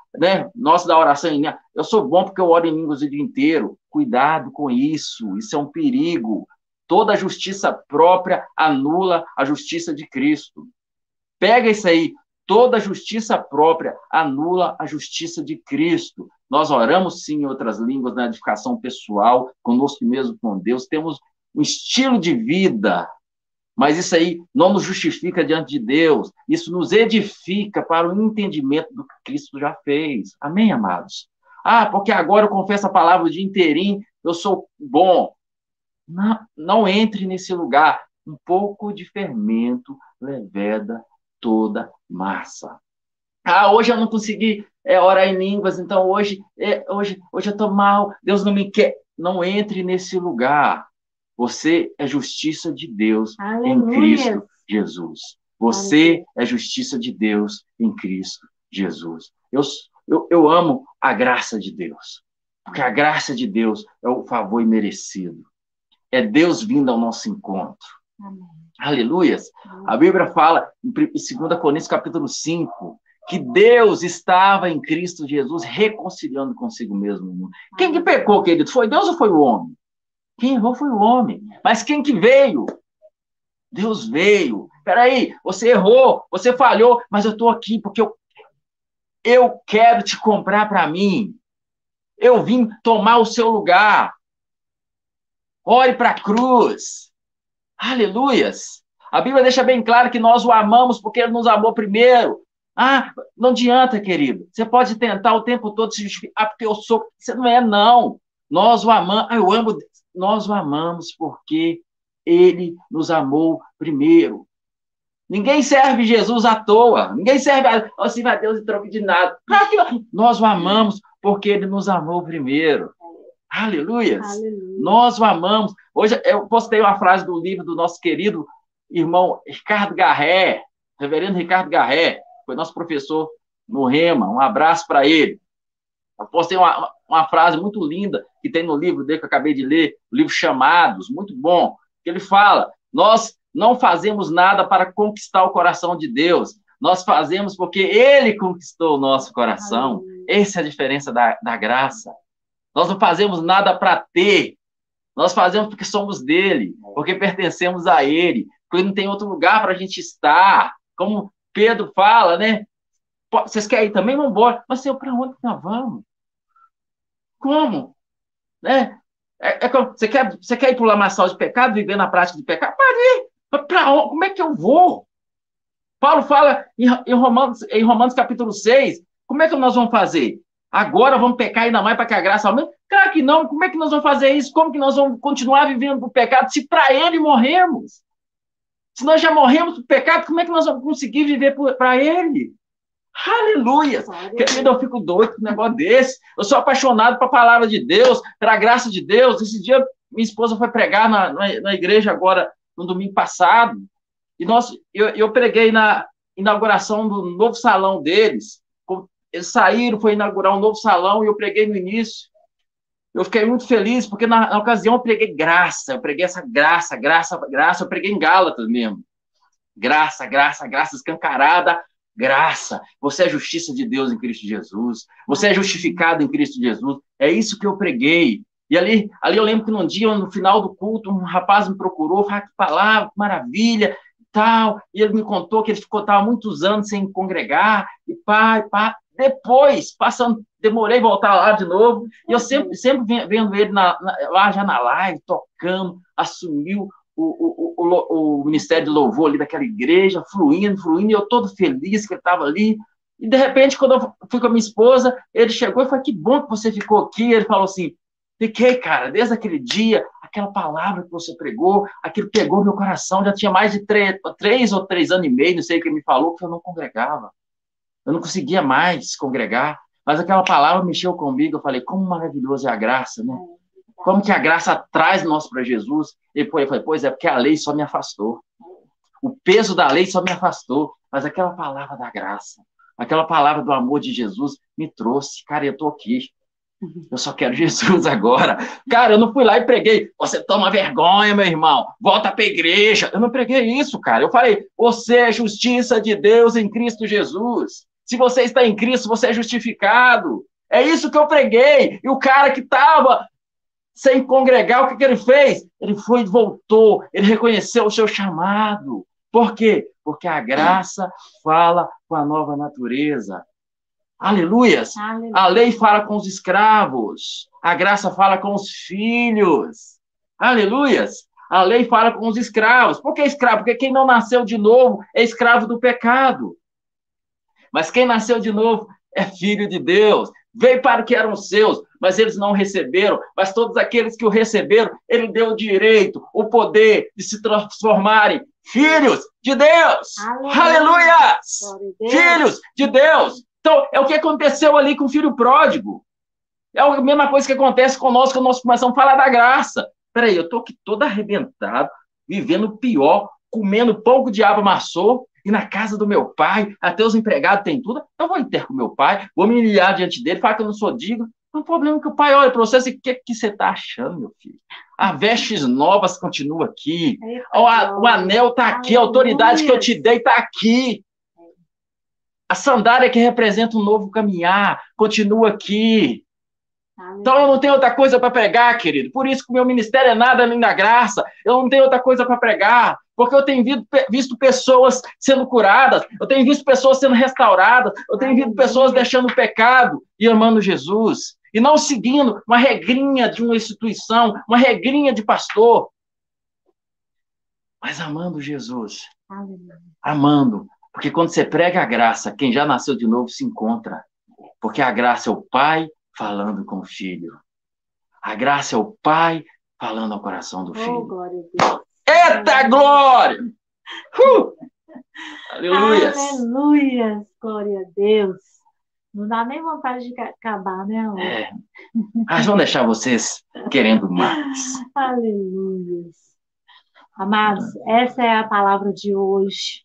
né? Nossa, da oração em línguas. Eu sou bom porque eu oro em línguas o dia inteiro. Cuidado com isso, isso é um perigo. Toda justiça própria anula a justiça de Cristo. Pega isso aí. Toda justiça própria anula a justiça de Cristo. Nós oramos, sim, em outras línguas, na edificação pessoal, conosco mesmo com Deus. Temos um estilo de vida, mas isso aí não nos justifica diante de Deus. Isso nos edifica para o entendimento do que Cristo já fez. Amém, amados? Ah, porque agora eu confesso a palavra o dia inteirinho, eu sou bom. Não, não entre nesse lugar. Um pouco de fermento leveda toda massa. Ah, hoje eu não consegui é, orar em línguas, então hoje, é, hoje, hoje eu estou mal, Deus não me quer. Não entre nesse lugar. Você é justiça de Deus Aleluia. Em Cristo Jesus. Você Aleluia. É justiça de Deus em Cristo Jesus. Eu, eu, eu amo a graça de Deus, porque a graça de Deus é o favor imerecido. É Deus vindo ao nosso encontro. Amém. Aleluias. A Bíblia fala em dois Coríntios capítulo cinco, que Deus estava em Cristo Jesus reconciliando consigo mesmo. Quem que pecou, querido? Foi Deus ou foi o homem? Quem errou foi o homem. Mas quem que veio? Deus veio. Peraí, você errou, você falhou, mas eu estou aqui porque eu, eu quero te comprar para mim. Eu vim tomar o seu lugar. Ore para a cruz. Aleluias! A Bíblia deixa bem claro que nós o amamos porque ele nos amou primeiro. Ah, não adianta, querido. Você pode tentar o tempo todo se justificar, ah, porque eu sou. Você não é, não. Nós o amamos. Ah, eu amo. Nós o amamos porque ele nos amou primeiro. Ninguém serve Jesus à toa. Ninguém serve a, assim, vai Deus em troca de nada. Nós o amamos porque ele nos amou primeiro. Aleluias! Aleluia. Nós o amamos. Hoje eu postei uma frase do livro do nosso querido irmão Ricardo Garré, reverendo Ricardo Garré, foi nosso professor no Rema. Um abraço para ele. Eu postei uma, uma frase muito linda que tem no livro dele que eu acabei de ler, o livro Chamados, muito bom, que ele fala: nós não fazemos nada para conquistar o coração de Deus, nós fazemos porque ele conquistou o nossa coração. Aleluia. Essa é a diferença da, da graça. Nós não fazemos nada para ter. Nós fazemos porque somos dele, porque pertencemos a ele, porque não tem outro lugar para a gente estar. Como Pedro fala, né? Vocês querem ir também? Vamos embora. Mas, Senhor, para onde nós vamos? Como? Né? É, é como, você, quer, você quer ir para o lamaçal de pecado, viver na prática de pecado? Para Pra onde? Como é que eu vou? Paulo fala em, em, Romanos, em Romanos capítulo seis, como é que nós vamos fazer? Agora vamos pecar ainda mais para que a graça aumente? Claro que não. Como é que nós vamos fazer isso? Como que nós vamos continuar vivendo o pecado se para ele morremos? Se nós já morremos do pecado, como é que nós vamos conseguir viver para ele? Aleluia! Querido, eu fico doido com um negócio desse. Eu sou apaixonado pela palavra de Deus, pela graça de Deus. Esse dia, minha esposa foi pregar na, na, na igreja agora, no domingo passado, e nós, eu, eu preguei na inauguração do novo salão deles. Eles saíram, foi inaugurar um novo salão, e eu preguei no início. Eu fiquei muito feliz, porque na, na ocasião eu preguei graça, eu preguei essa graça, graça, graça, eu preguei em Gálatas mesmo. Graça, graça, graça escancarada, graça. Você é justiça de Deus em Cristo Jesus. Você é justificado em Cristo Jesus. É isso que eu preguei. E ali, ali eu lembro que num dia, no final do culto, um rapaz me procurou, falou: ah, que palavra, que maravilha, e tal. E ele me contou que ele ficou tava, muitos anos sem congregar, e pá, e pá. Depois, passando, demorei a voltar lá de novo, e eu sempre, sempre vendo ele na, na, lá já na live, tocando, assumiu o, o, o, o ministério de louvor ali daquela igreja, fluindo, fluindo, e eu todo feliz que ele estava ali. E, de repente, quando eu fui com a minha esposa, ele chegou e falou: que bom que você ficou aqui. Ele falou assim: fiquei, cara, desde aquele dia, aquela palavra que você pregou, aquilo pegou meu coração, já tinha mais de três, três ou três anos e meio, não sei o que ele me falou, que eu não congregava. Eu não conseguia mais congregar, mas aquela palavra mexeu comigo. Eu falei: como maravilhosa é a graça, né? Como que a graça traz nós para Jesus. E depois eu falei: pois é, porque a lei só me afastou. O peso da lei só me afastou, mas aquela palavra da graça, aquela palavra do amor de Jesus me trouxe. Cara, eu estou aqui. Eu só quero Jesus agora. Cara, eu não fui lá e preguei: você toma vergonha, meu irmão, volta para a igreja. Eu não preguei isso, cara. Eu falei: você é justiça de Deus em Cristo Jesus. Se você está em Cristo, você é justificado. É isso que eu preguei. E o cara que estava sem congregar, o que, que ele fez? Ele foi e voltou, ele reconheceu o seu chamado. Por quê? Porque a graça fala com a nova natureza. Aleluias! Aleluia. A lei fala com os escravos, a graça fala com os filhos. Aleluias! A lei fala com os escravos. Por que escravo? Porque quem não nasceu de novo é escravo do pecado. Mas quem nasceu de novo é filho de Deus. Veio para o que eram seus, mas eles não receberam. Mas todos aqueles que o receberam, ele deu o direito, o poder de se transformarem filhos de Deus. Aleluia! Filhos de Deus. Então, é o que aconteceu ali com o filho pródigo. É a mesma coisa que acontece conosco quando nós começamos a falar da graça. Peraí, eu estou aqui todo arrebentado, vivendo pior, comendo pão que o diabo amassou, e na casa do meu pai, até os empregados têm tudo, eu vou ir ter com meu pai, vou me humilhar diante dele, falar que eu não sou digno. Não é um problema que o pai olha para você e o que, que você está achando, meu filho? A vestes novas continua aqui, o, a, o anel está aqui, a autoridade que eu te dei está aqui. A sandália que representa um novo caminhar continua aqui. Então eu não tenho outra coisa para pregar, querido. Por isso que o meu ministério é nada além da graça. Eu não tenho outra coisa para pregar. Porque eu tenho visto pessoas sendo curadas, eu tenho visto pessoas sendo restauradas, eu tenho visto pessoas deixando o pecado e amando Jesus. E não seguindo uma regrinha de uma instituição, uma regrinha de pastor. Mas amando Jesus. Amando. Porque quando você prega a graça, quem já nasceu de novo se encontra. Porque a graça é o Pai falando com o Filho. A graça é o Pai falando ao coração do Filho. Oh, glória a Deus. Eita glória! Uh! Aleluia! Aleluia! Glória a Deus! Não dá nem vontade de acabar, né, amor? É. Mas vão deixar vocês querendo mais. Aleluia! Amados, essa é a palavra de hoje.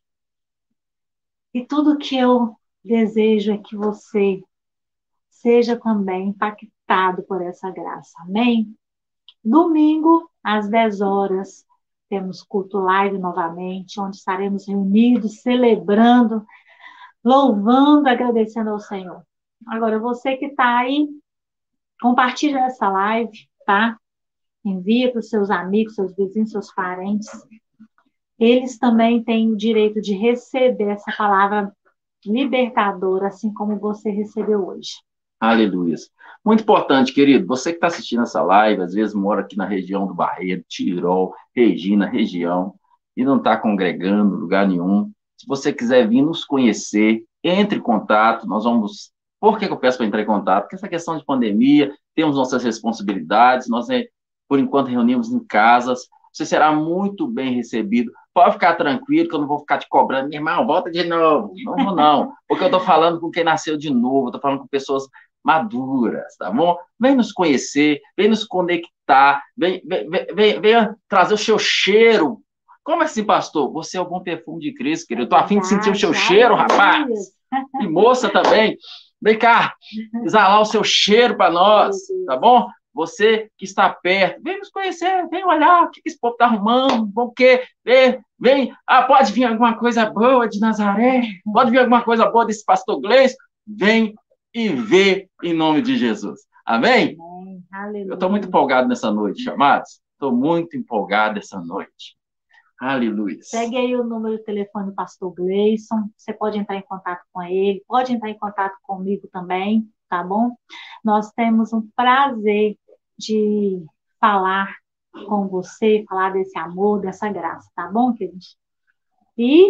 E tudo que eu desejo é que você seja também impactado por essa graça. Amém? Domingo, às dez horas, temos culto live novamente, onde estaremos reunidos, celebrando, louvando, agradecendo ao Senhor. Agora, você que está aí, compartilha essa live, tá? Envia para os seus amigos, seus vizinhos, seus parentes. Eles também têm o direito de receber essa palavra libertadora, assim como você recebeu hoje. Aleluia. Muito importante, querido, você que está assistindo essa live, às vezes mora aqui na região do Barreiro, Tirol, Regina, região, e não está congregando em lugar nenhum. Se você quiser vir nos conhecer, entre em contato, nós vamos... Por que eu peço para entrar em contato? Porque essa questão de pandemia, temos nossas responsabilidades, nós, por enquanto, reunimos em casas, você será muito bem recebido. Pode ficar tranquilo que eu não vou ficar te cobrando. Meu irmão, volta de novo. Não vou não, porque eu estou falando com quem nasceu de novo, estou falando com pessoas maduras, tá bom? Vem nos conhecer, vem nos conectar, vem, vem, vem, vem trazer o seu cheiro. Como assim, pastor? Você é o bom perfume de Cristo, querido. Eu estou a fim de sentir o seu cheiro, rapaz. E moça também. Vem cá, exalar o seu cheiro para nós, tá bom? Você que está perto, vem nos conhecer, vem olhar o que esse povo está arrumando, o quê? Vem, vem, ah, pode vir alguma coisa boa de Nazaré, pode vir alguma coisa boa desse pastor Gleison, vem e vê em nome de Jesus. Amém? Amém. Eu estou muito empolgado nessa noite, amados. Estou muito empolgado essa noite. Aleluia. Segue aí o número de telefone do pastor Gleison, você pode entrar em contato com ele, pode entrar em contato comigo também, tá bom? Nós temos um prazer de falar com você, falar desse amor, dessa graça, tá bom, queridos? E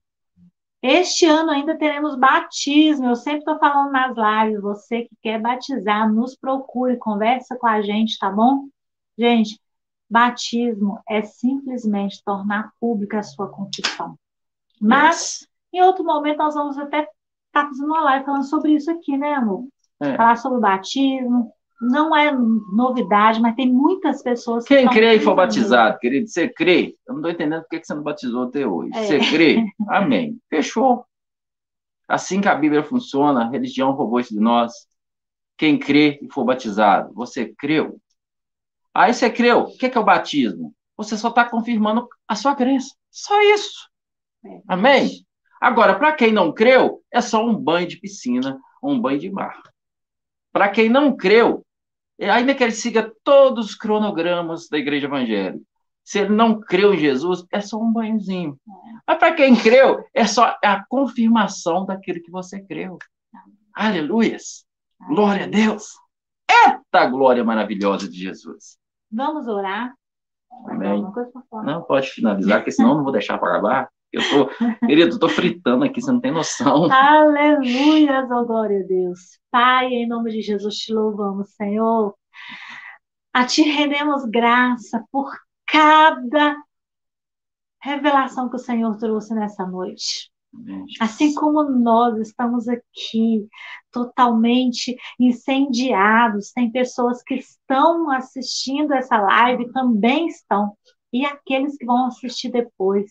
este ano ainda teremos batismo, eu sempre estou falando nas lives, você que quer batizar, nos procure, conversa com a gente, tá bom? Gente, batismo é simplesmente tornar pública a sua confissão. Mas, yes. Em outro momento, nós vamos até estar tá fazendo uma live falando sobre isso aqui, né, amor? É. Falar sobre o batismo. Não é novidade, mas tem muitas pessoas que Quem crê e for batizado, querido, você crê? Eu não estou entendendo por que você não batizou até hoje. É. Você crê? Amém. Fechou. Assim que a Bíblia funciona, a religião roubou isso de nós. Quem crê e for batizado, você creu? Aí você creu. O que é o batismo? Você só está confirmando a sua crença. Só isso. É. Amém? Agora, para quem não creu, é só um banho de piscina, um banho de mar. Para quem não creu, ainda que ele siga todos os cronogramas da igreja evangélica, se ele não creu em Jesus, é só um banhozinho. Mas para quem creu, é só a confirmação daquilo que você creu. Aleluias! Glória a Deus! Eita glória maravilhosa de Jesus! Vamos orar? Amém. Não, pode finalizar, porque senão eu não vou deixar para acabar. Eu tô, querido, eu tô fritando aqui, você não tem noção. Aleluia, oh, glória a Deus. Pai, em nome de Jesus, te louvamos, Senhor. A ti rendemos graça por cada revelação que o Senhor trouxe nessa noite. Assim como nós estamos aqui totalmente incendiados, tem pessoas que estão assistindo essa live, também estão, e aqueles que vão assistir depois.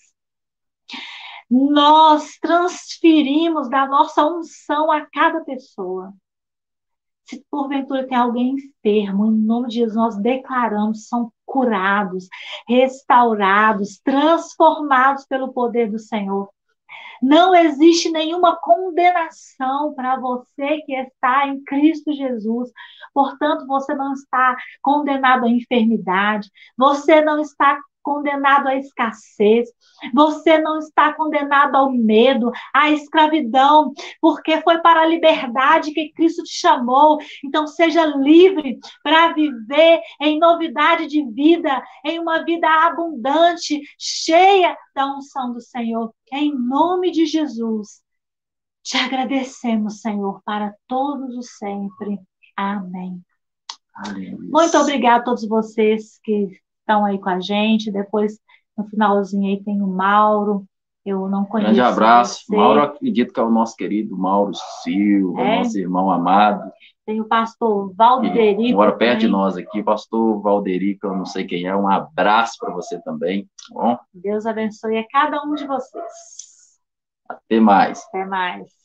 Nós transferimos da nossa unção a cada pessoa. Se porventura tem alguém enfermo, em nome de Jesus, nós declaramos, são curados, restaurados, transformados pelo poder do Senhor. Não existe nenhuma condenação para você que está em Cristo Jesus. Portanto, você não está condenado à enfermidade, você não está condenado à escassez, você não está condenado ao medo, à escravidão, porque foi para a liberdade que Cristo te chamou. Então, seja livre para viver em novidade de vida, em uma vida abundante, cheia da unção do Senhor. Em nome de Jesus, te agradecemos, Senhor, para todos os sempre. Amém. Aleluia. Muito obrigada a todos vocês que estão aí com a gente. Depois, no finalzinho aí, tem o Mauro. Eu não conheço. Grande abraço. Você. Mauro, acredito que é o nosso querido Mauro Silva, é? Nosso irmão amado. Tem o pastor Valderico. Mora perto de nós aqui, pastor Valderico, eu não sei quem é. Um abraço para você também. Bom? Deus abençoe a cada um de vocês. Até mais. Até mais.